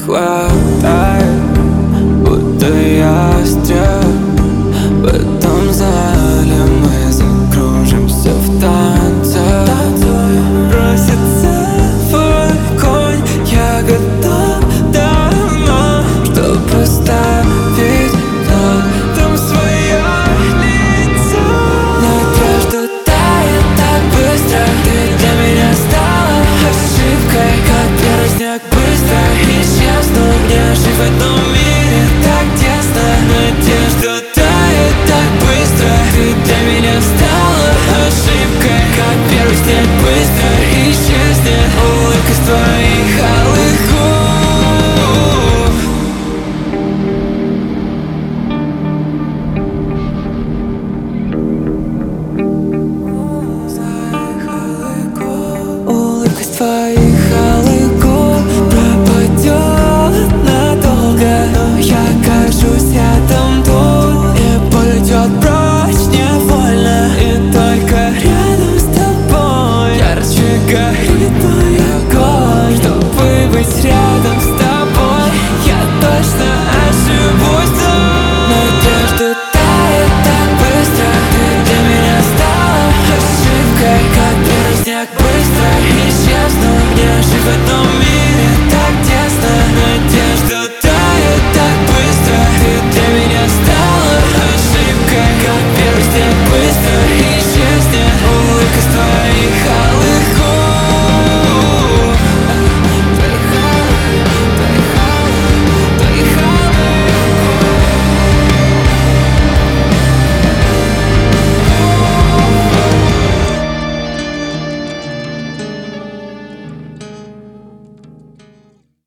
хватает, будто ястреб. В этом зале мы закружимся в танце. Просится твой конь, я готов давно, чтоб поставить там свое лицо. Надежда тает так быстро, ты для меня стала ошибкой, как первый снег быстро исчезну. Мне жить в этом мире так тесно. Надежда тает так быстро, ты для меня стала ошибкой, как первый снег быстро исчезнет. Улыбка с твоих алых губ. Улыбка с твоих алых губ пропадет надолго, но я кажусь рядом тут, и полетет прочь невольно. И только рядом с тобой ярче горит мой огонь, чтобы быть рядом.